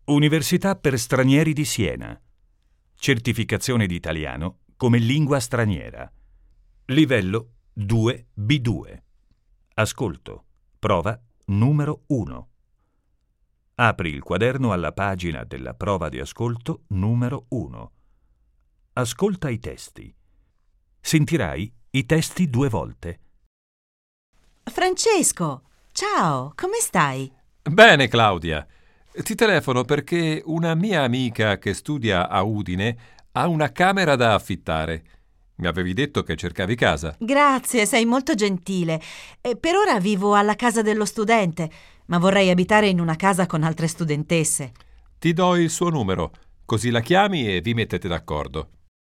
Università per stranieri di Siena. Certificazione di italiano come lingua straniera. Livello 2B2. Ascolto. Prova numero 1. Apri il quaderno alla pagina della prova di ascolto numero 1. Ascolta i testi. Sentirai i testi 2 volte. Francesco, ciao, come stai? Bene, Claudia. Ti telefono perché una mia amica che studia a Udine ha una camera da affittare. Mi avevi detto che cercavi casa. Grazie, sei molto gentile. Per ora vivo alla casa dello studente, ma vorrei abitare in una casa con altre studentesse. Ti do il suo numero, così la chiami e vi mettete d'accordo.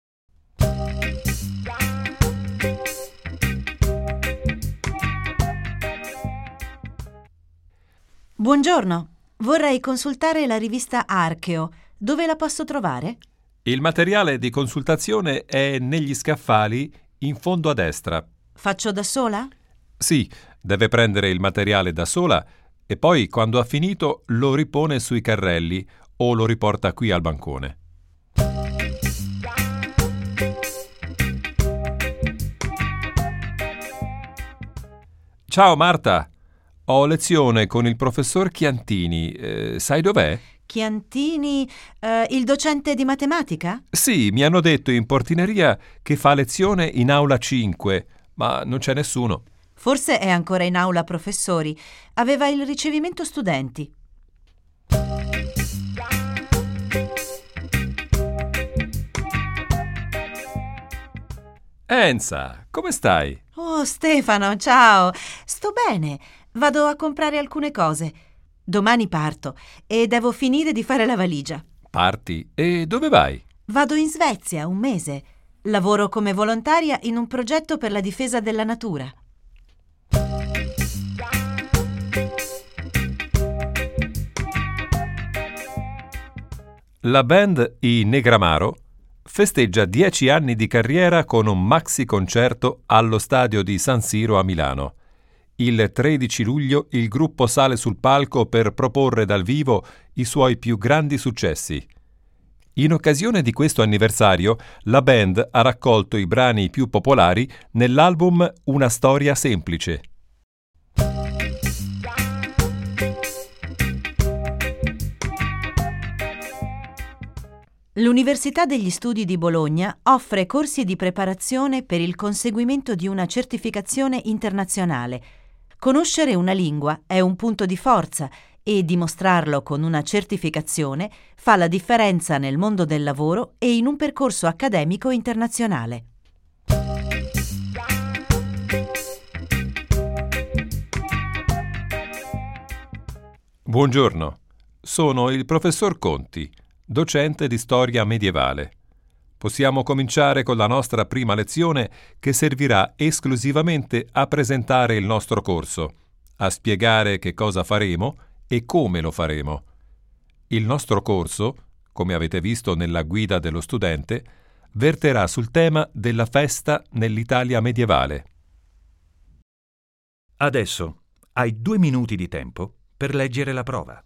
Buongiorno, vorrei consultare la rivista Archeo. Dove la posso trovare? Il materiale di consultazione è negli scaffali in fondo a destra. Faccio da sola? Sì, deve prendere il materiale da sola e poi, quando ha finito, lo ripone sui carrelli o lo riporta qui al bancone. Ciao Marta, ho lezione con il professor Chiantini. Sai dov'è? Chiantini, il docente di matematica? Sì, mi hanno detto in portineria che fa lezione in aula 5, ma non c'è nessuno. Forse è ancora in aula professori. Aveva il ricevimento studenti. Enza, come stai? Oh, Stefano, ciao. Sto bene. Vado a comprare alcune cose. Domani parto e devo finire di fare la valigia. Parti? E dove vai? Vado in Svezia 1 mese. Lavoro come volontaria in un progetto per la difesa della natura. La band I Negramaro festeggia 10 anni di carriera con un maxi concerto allo stadio di San Siro a Milano. Il 13 luglio il gruppo sale sul palco per proporre dal vivo i suoi più grandi successi. In occasione di questo anniversario, la band ha raccolto i brani più popolari nell'album Una storia semplice. L'Università degli Studi di Bologna offre corsi di preparazione per il conseguimento di una certificazione internazionale. Conoscere una lingua è un punto di forza e dimostrarlo con una certificazione fa la differenza nel mondo del lavoro e in un percorso accademico internazionale. Buongiorno, sono il professor Conti, docente di storia medievale. Possiamo cominciare con la nostra prima lezione che servirà esclusivamente a presentare il nostro corso, a spiegare che cosa faremo e come lo faremo. Il nostro corso, come avete visto nella guida dello studente, verterà sul tema della festa nell'Italia medievale. Adesso hai 2 minuti di tempo per leggere la prova.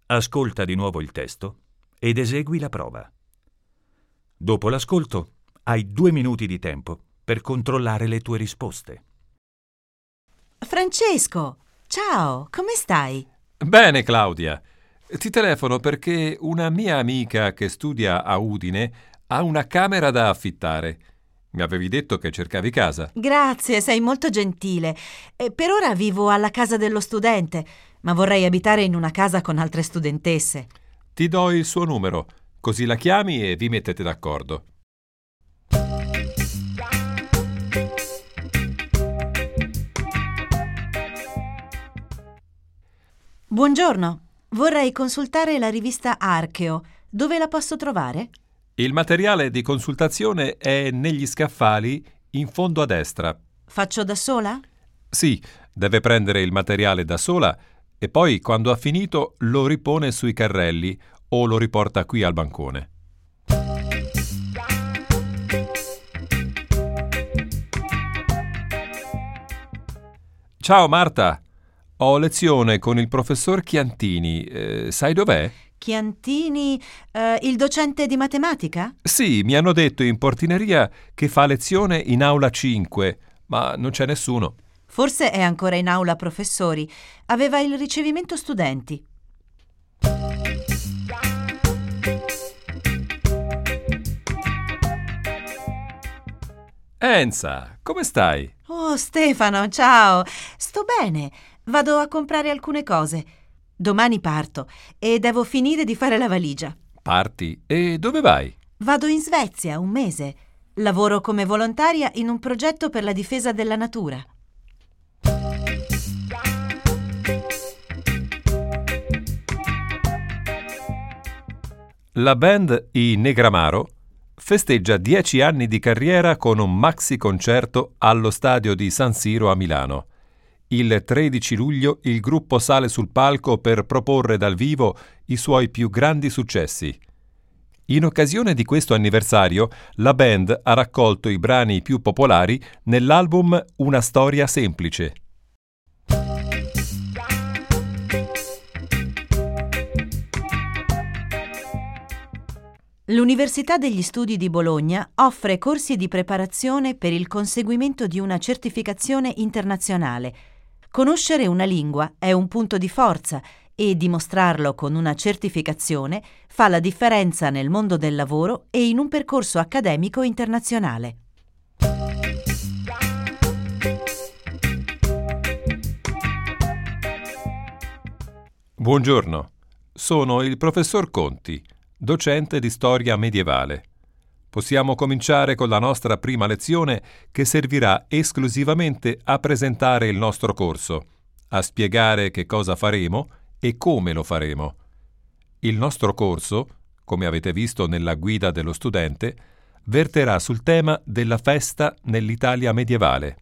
Ascolta di nuovo il testo ed esegui la prova. Dopo l'ascolto, hai 2 minuti di tempo per controllare le tue risposte. Francesco, ciao, come stai? Bene, Claudia. Ti telefono perché una mia amica che studia a Udine ha una camera da affittare. Mi avevi detto che cercavi casa. Grazie, sei molto gentile. Per ora vivo alla casa dello studente, ma vorrei abitare in una casa con altre studentesse. Ti do il suo numero, così la chiami e vi mettete d'accordo. Buongiorno, vorrei consultare la rivista Archeo. Dove la posso trovare? Il materiale di consultazione è negli scaffali in fondo a destra. Faccio da sola? Sì, deve prendere il materiale da sola e poi, quando ha finito, lo ripone sui carrelli o lo riporta qui al bancone. Ciao Marta, ho lezione con il professor Chiantini. Sai dov'è? Chiantini, il docente di matematica? Sì, mi hanno detto in portineria che fa lezione in aula 5, ma non c'è nessuno. Forse è ancora in aula professori. Aveva il ricevimento studenti. Enza, come stai? Oh, Stefano, ciao. Sto bene. Vado a comprare alcune cose. Domani parto e devo finire di fare la valigia. Parti? E dove vai? Vado in Svezia 1 mese. Lavoro come volontaria in un progetto per la difesa della natura. La band I Negramaro festeggia 10 anni di carriera con un maxi concerto allo stadio di San Siro a Milano. Il 13 luglio il gruppo sale sul palco per proporre dal vivo i suoi più grandi successi. In occasione di questo anniversario, la band ha raccolto i brani più popolari nell'album Una storia semplice. L'Università degli Studi di Bologna offre corsi di preparazione per il conseguimento di una certificazione internazionale. Conoscere una lingua è un punto di forza e dimostrarlo con una certificazione fa la differenza nel mondo del lavoro e in un percorso accademico internazionale. Buongiorno, sono il professor Conti, docente di storia medievale. Possiamo cominciare con la nostra prima lezione che servirà esclusivamente a presentare il nostro corso, a spiegare che cosa faremo e come lo faremo. Il nostro corso, come avete visto nella guida dello studente, verterà sul tema della festa nell'Italia medievale.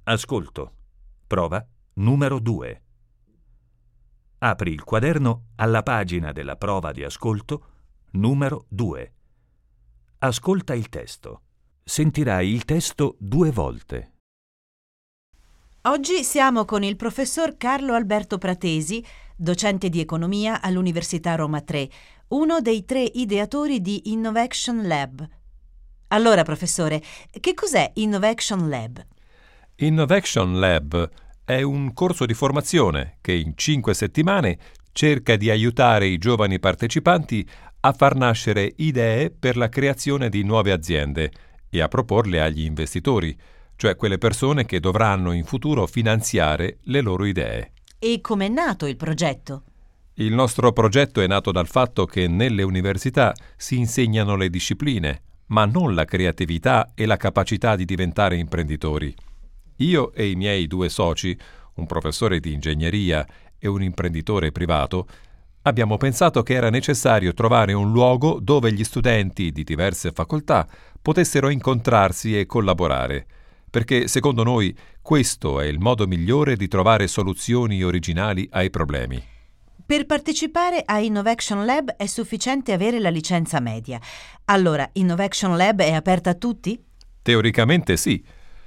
Ascolto. Prova numero 2. Apri il quaderno alla pagina della prova di ascolto numero 2. Ascolta il testo. Sentirai il testo 2 volte. Oggi siamo con il professor Carlo Alberto Pratesi, docente di economia all'Università Roma 3, uno dei 3 ideatori di Innovation Lab. Allora, professore, che cos'è Innovation Lab? Innovation Lab è un corso di formazione che in 5 settimane cerca di aiutare i giovani partecipanti a far nascere idee per la creazione di nuove aziende e a proporle agli investitori, cioè quelle persone che dovranno in futuro finanziare le loro idee. E com'è nato il progetto? Il nostro progetto è nato dal fatto che nelle università si insegnano le discipline, ma non la creatività e la capacità di diventare imprenditori. Io e i miei 2 soci, un professore di ingegneria e un imprenditore privato, abbiamo pensato che era necessario trovare un luogo dove gli studenti di diverse facoltà potessero incontrarsi e collaborare, perché secondo noi questo è il modo migliore di trovare soluzioni originali ai problemi. Per partecipare a Innovation Lab è sufficiente avere la licenza media. Allora, Innovation Lab è aperta a tutti? Teoricamente sì.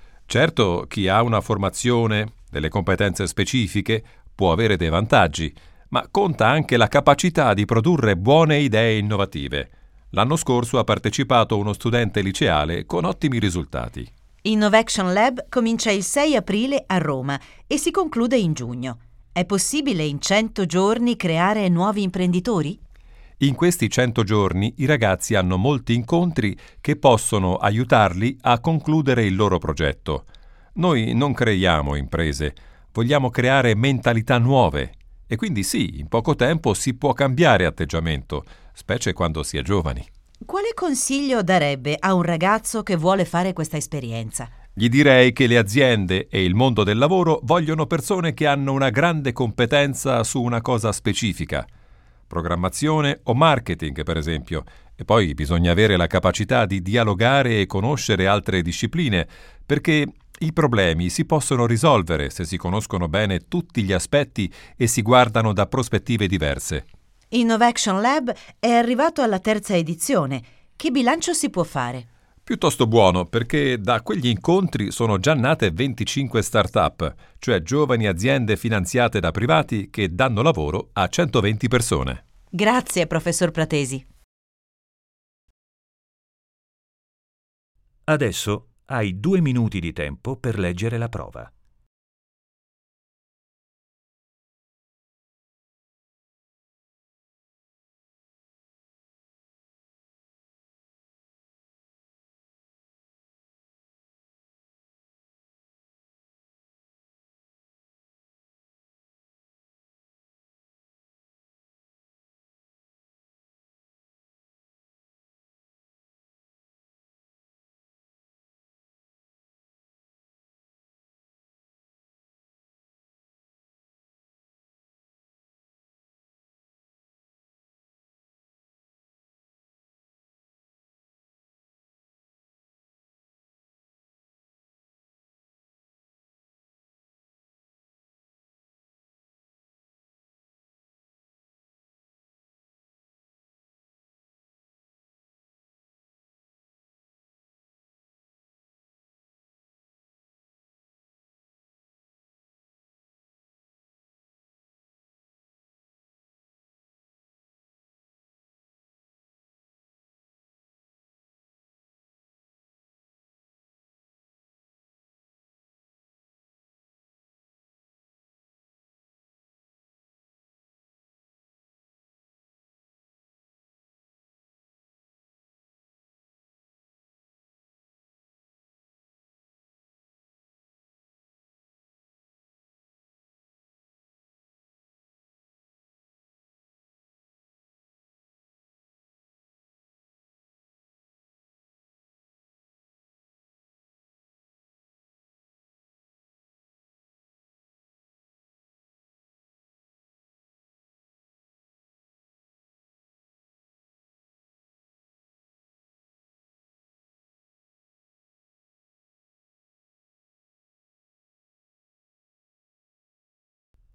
Certo, chi ha una formazione, delle competenze specifiche, può avere dei vantaggi, ma conta anche la capacità di produrre buone idee innovative. L'anno scorso ha partecipato uno studente liceale con ottimi risultati. Innovation Lab comincia il 6 aprile a Roma e si conclude in giugno. È possibile in 100 giorni creare nuovi imprenditori? In questi 100 giorni i ragazzi hanno molti incontri che possono aiutarli a concludere il loro progetto. Noi non creiamo imprese, vogliamo creare mentalità nuove e quindi sì, in poco tempo si può cambiare atteggiamento, specie quando si è giovani. Quale consiglio darebbe a un ragazzo che vuole fare questa esperienza? Gli direi che le aziende e il mondo del lavoro vogliono persone che hanno una grande competenza su una cosa specifica. Programmazione o marketing, per esempio. E poi bisogna avere la capacità di dialogare e conoscere altre discipline, perché i problemi si possono risolvere se si conoscono bene tutti gli aspetti e si guardano da prospettive diverse. Innovation Lab è arrivato alla 3ª edizione. Che bilancio si può fare? Piuttosto buono, perché da quegli incontri sono già nate 25 start-up, cioè giovani aziende finanziate da privati che danno lavoro a 120 persone. Grazie, professor Pratesi. Adesso hai 2 minuti di tempo per leggere la prova.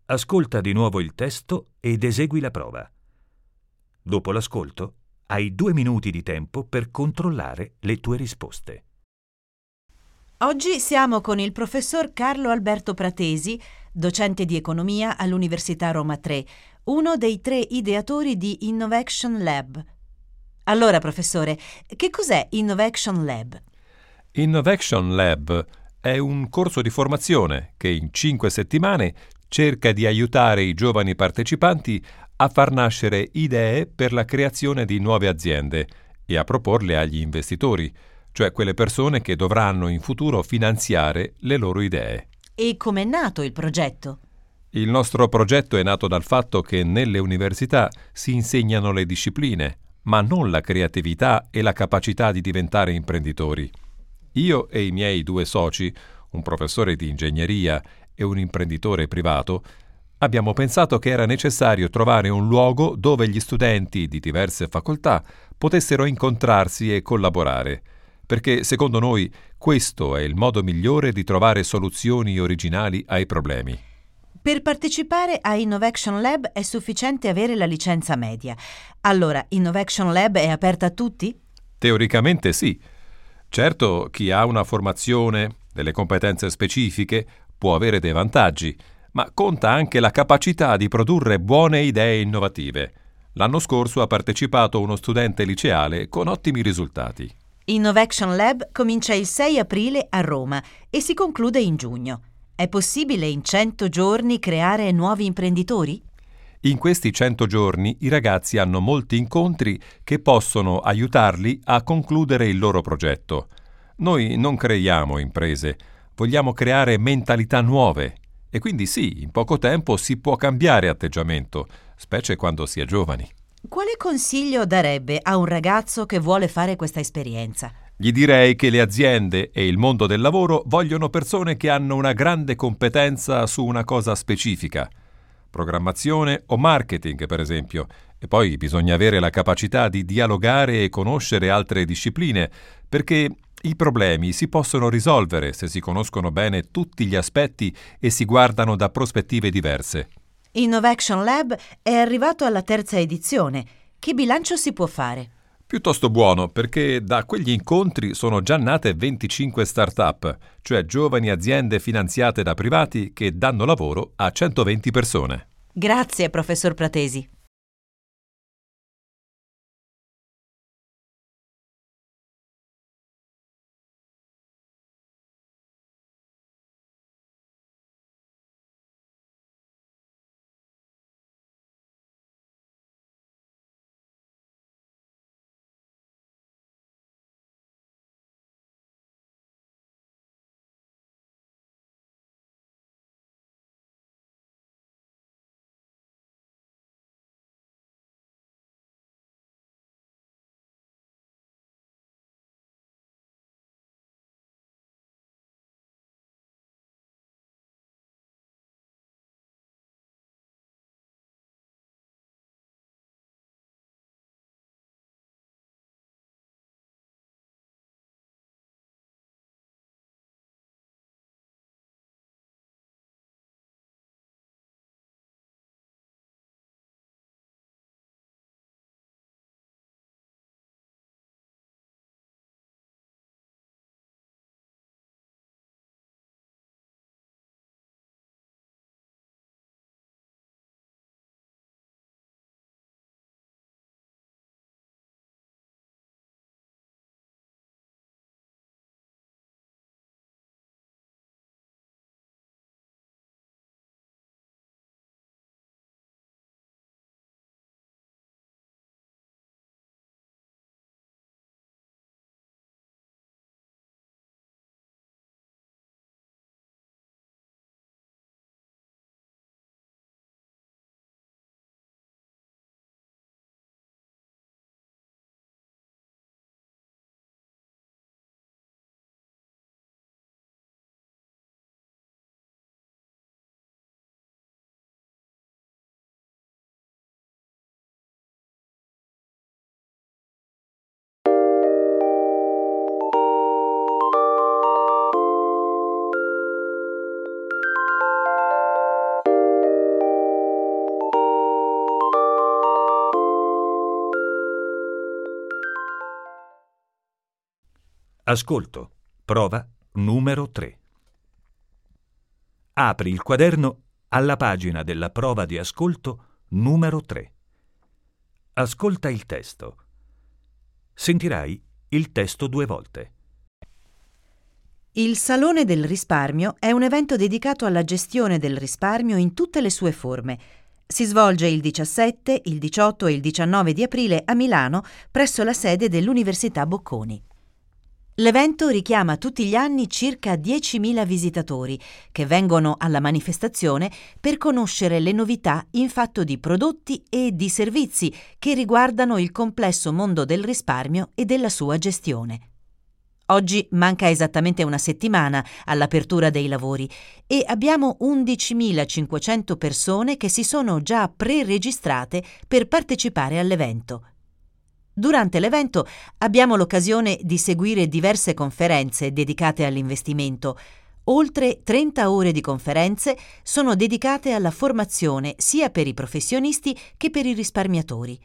Ascolta di nuovo il testo ed esegui la prova. Dopo l'ascolto, hai 2 minuti di tempo per controllare le tue risposte. Oggi siamo con il professor Carlo Alberto Pratesi, docente di economia all'Università Roma Tre, uno dei 3 ideatori di Innovation Lab. Allora, professore, che cos'è Innovation Lab? Innovation Lab è un corso di formazione che in 5 settimane cerca di aiutare i giovani partecipanti a far nascere idee per la creazione di nuove aziende e a proporle agli investitori, cioè quelle persone che dovranno in futuro finanziare le loro idee. E com'è nato il progetto? Il nostro progetto è nato dal fatto che nelle università si insegnano le discipline, ma non la creatività e la capacità di diventare imprenditori. Io e i miei 2 soci, un professore di ingegneria e un imprenditore privato, abbiamo pensato che era necessario trovare un luogo dove gli studenti di diverse facoltà potessero incontrarsi e collaborare, perché secondo noi questo è il modo migliore di trovare soluzioni originali ai problemi. Per partecipare a Innovation Lab è sufficiente avere la licenza media. Allora, Innovation Lab è aperta a tutti? Teoricamente sì. Certo, chi ha una formazione, delle competenze specifiche, può avere dei vantaggi, ma conta anche la capacità di produrre buone idee innovative. L'anno scorso ha partecipato uno studente liceale con ottimi risultati. Innovation Lab comincia il 6 aprile a Roma e si conclude in giugno. È possibile in 100 giorni creare nuovi imprenditori? In questi 100 giorni i ragazzi hanno molti incontri che possono aiutarli a concludere il loro progetto. Noi non creiamo imprese, vogliamo creare mentalità nuove e quindi sì, in poco tempo si può cambiare atteggiamento, specie quando si è giovani. Quale consiglio darebbe a un ragazzo che vuole fare questa esperienza? Gli direi che le aziende e il mondo del lavoro vogliono persone che hanno una grande competenza su una cosa specifica. Programmazione o marketing, per esempio, e poi bisogna avere la capacità di dialogare e conoscere altre discipline, perché i problemi si possono risolvere se si conoscono bene tutti gli aspetti e si guardano da prospettive diverse. Innovation Lab è arrivato alla 3ª edizione. Che bilancio si può fare? Piuttosto buono, perché da quegli incontri sono già nate 25 start-up, cioè giovani aziende finanziate da privati che danno lavoro a 120 persone. Grazie, professor Pratesi. Ascolto. Prova numero 3. Apri il quaderno alla pagina della prova di ascolto numero 3. Ascolta il testo. Sentirai il testo 2 volte. Il Salone del Risparmio è un evento dedicato alla gestione del risparmio in tutte le sue forme. Si svolge il 17, il 18 e il 19 di aprile a Milano, presso la sede dell'Università Bocconi. L'evento richiama tutti gli anni circa 10.000 visitatori che vengono alla manifestazione per conoscere le novità in fatto di prodotti e di servizi che riguardano il complesso mondo del risparmio e della sua gestione. Oggi manca esattamente una settimana all'apertura dei lavori e abbiamo 11.500 persone che si sono già pre-registrate per partecipare all'evento. Durante l'evento abbiamo l'occasione di seguire diverse conferenze dedicate all'investimento. Oltre 30 ore di conferenze sono dedicate alla formazione sia per i professionisti che per i risparmiatori.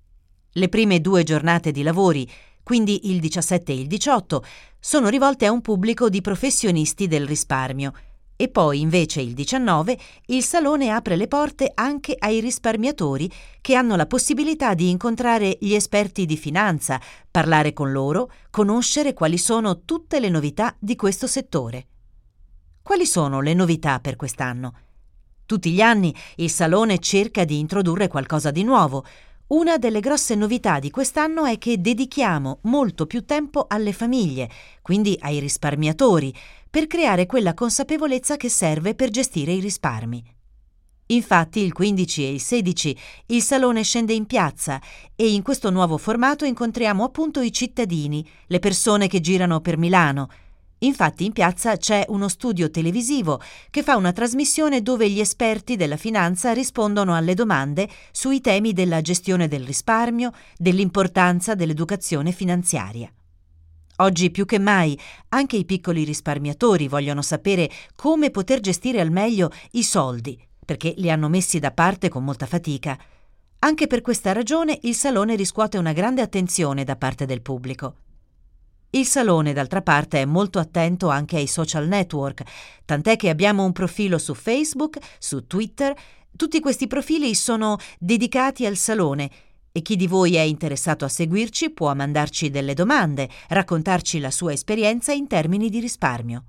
Le prime 2 giornate di lavori, quindi il 17 e il 18, sono rivolte a un pubblico di professionisti del risparmio e poi invece il 19 il Salone apre le porte anche ai risparmiatori che hanno la possibilità di incontrare gli esperti di finanza, parlare con loro, conoscere quali sono tutte le novità di questo settore. Quali sono le novità per quest'anno? Tutti gli anni il Salone cerca di introdurre qualcosa di nuovo. Una delle grosse novità di quest'anno è che dedichiamo molto più tempo alle famiglie, quindi ai risparmiatori, per creare quella consapevolezza che serve per gestire i risparmi. Infatti il 15 e il 16 il Salone scende in piazza e in questo nuovo formato incontriamo appunto i cittadini, le persone che girano per Milano. Infatti in piazza c'è uno studio televisivo che fa una trasmissione dove gli esperti della finanza rispondono alle domande sui temi della gestione del risparmio, dell'importanza dell'educazione finanziaria. Oggi più che mai anche i piccoli risparmiatori vogliono sapere come poter gestire al meglio i soldi, perché li hanno messi da parte con molta fatica. Anche per questa ragione il Salone riscuote una grande attenzione da parte del pubblico. Il Salone, d'altra parte, è molto attento anche ai social network, tant'è che abbiamo un profilo su Facebook, su Twitter. Tutti questi profili sono dedicati al Salone e chi di voi è interessato a seguirci può mandarci delle domande, raccontarci la sua esperienza in termini di risparmio.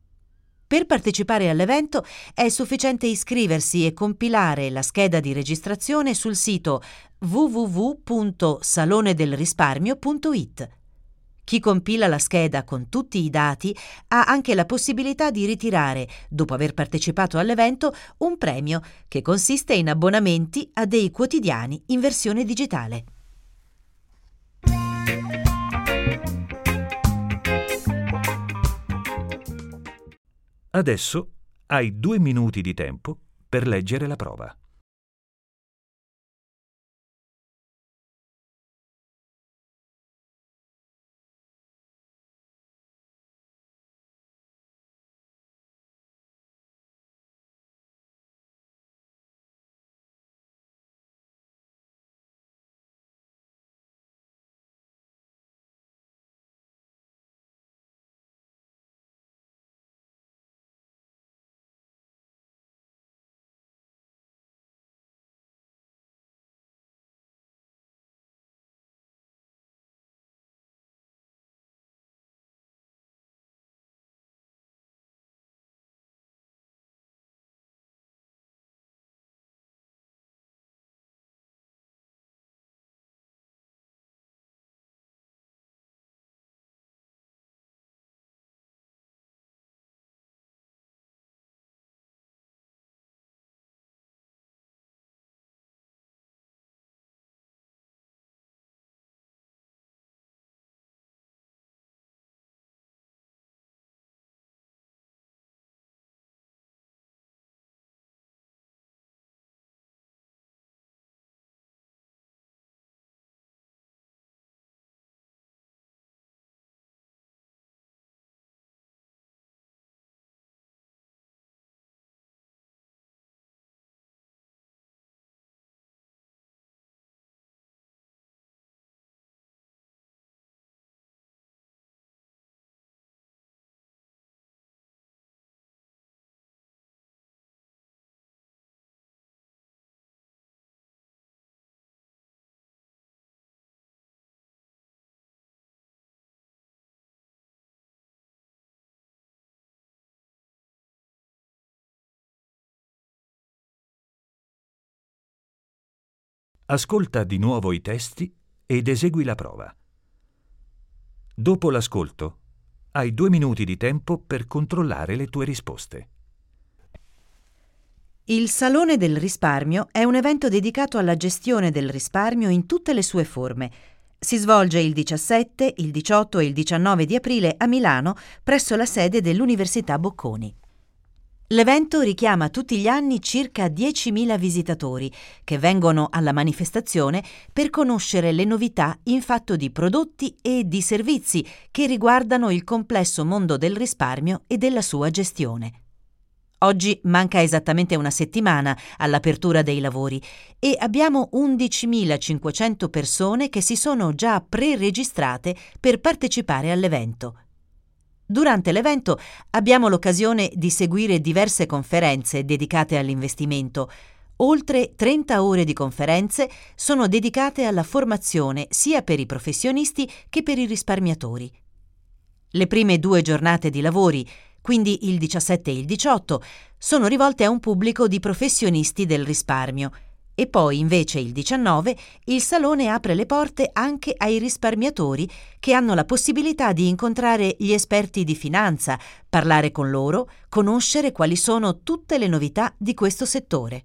Per partecipare all'evento è sufficiente iscriversi e compilare la scheda di registrazione sul sito www.salonedelrisparmio.it. Chi compila la scheda con tutti i dati ha anche la possibilità di ritirare, dopo aver partecipato all'evento, un premio che consiste in abbonamenti a dei quotidiani in versione digitale. Adesso hai 2 minuti di tempo per leggere la prova. Ascolta di nuovo i testi ed esegui la prova. Dopo l'ascolto, hai 2 minuti di tempo per controllare le tue risposte. Il Salone del Risparmio è un evento dedicato alla gestione del risparmio in tutte le sue forme. Si svolge il 17, il 18 e il 19 di aprile a Milano, presso la sede dell'Università Bocconi. L'evento richiama tutti gli anni circa 10.000 visitatori che vengono alla manifestazione per conoscere le novità in fatto di prodotti e di servizi che riguardano il complesso mondo del risparmio e della sua gestione. Oggi manca esattamente una settimana all'apertura dei lavori e abbiamo 11.500 persone che si sono già pre-registrate per partecipare all'evento. Durante l'evento abbiamo l'occasione di seguire diverse conferenze dedicate all'investimento. Oltre 30 ore di conferenze sono dedicate alla formazione sia per i professionisti che per i risparmiatori. Le prime 2 giornate di lavori, quindi il 17 e il 18, sono rivolte a un pubblico di professionisti del risparmio e poi invece il 19 il Salone apre le porte anche ai risparmiatori che hanno la possibilità di incontrare gli esperti di finanza, parlare con loro, conoscere quali sono tutte le novità di questo settore.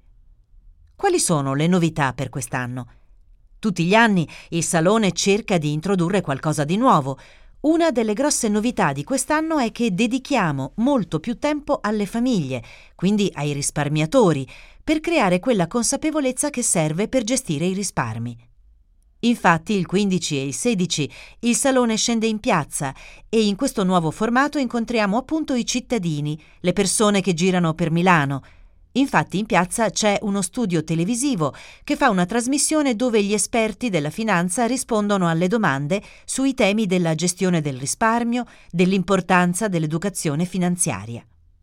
Quali sono le novità per quest'anno? Tutti gli anni il Salone cerca di introdurre qualcosa di nuovo. Una delle grosse novità di quest'anno è che dedichiamo molto più tempo alle famiglie, quindi ai risparmiatori, per creare quella consapevolezza che serve per gestire i risparmi. Infatti il 15 e il 16 il Salone scende in piazza e in questo nuovo formato incontriamo appunto i cittadini, le persone che girano per Milano. Infatti in piazza c'è uno studio televisivo che fa una trasmissione dove gli esperti della finanza rispondono alle domande sui temi della gestione del risparmio, dell'importanza dell'educazione finanziaria.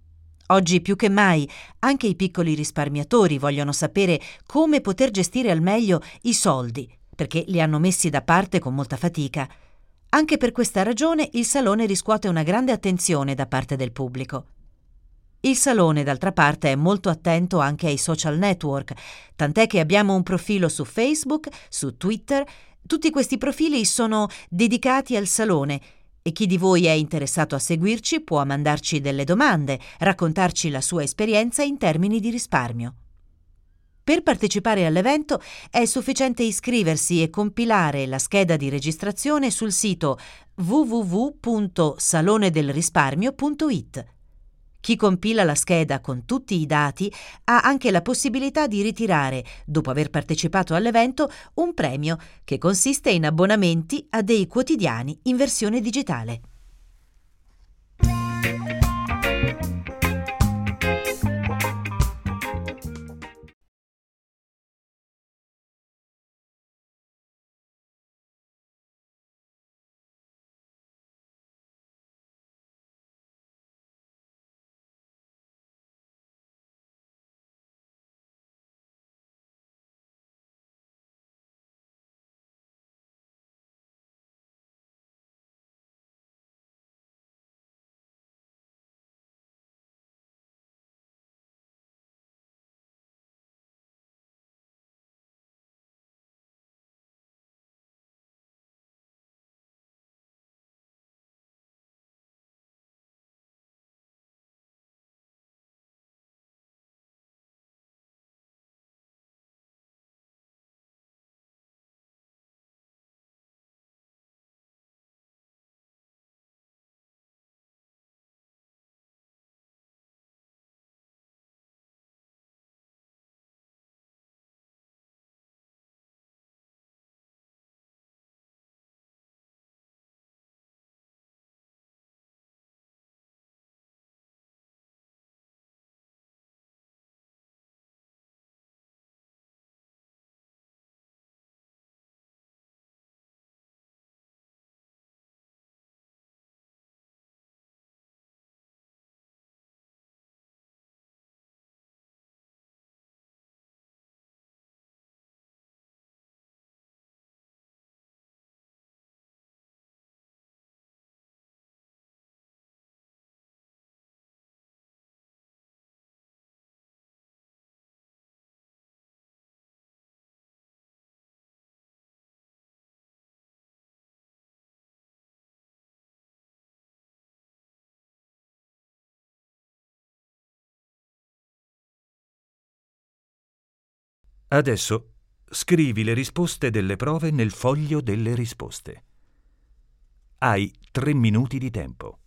Oggi più che mai anche i piccoli risparmiatori vogliono sapere come poter gestire al meglio i soldi, perché li hanno messi da parte con molta fatica. Anche per questa ragione il Salone riscuote una grande attenzione da parte del pubblico. Il Salone, d'altra parte, è molto attento anche ai social network, tant'è che abbiamo un profilo su Facebook, su Twitter. Tutti questi profili sono dedicati al Salone e chi di voi è interessato a seguirci può mandarci delle domande, raccontarci la sua esperienza in termini di risparmio. Per partecipare all'evento è sufficiente iscriversi e compilare la scheda di registrazione sul sito www.salonedelrisparmio.it. Chi compila la scheda con tutti i dati ha anche la possibilità di ritirare, dopo aver partecipato all'evento, un premio che consiste in abbonamenti a dei quotidiani in versione digitale. Adesso scrivi le risposte delle prove nel foglio delle risposte. Hai 3 minuti di tempo.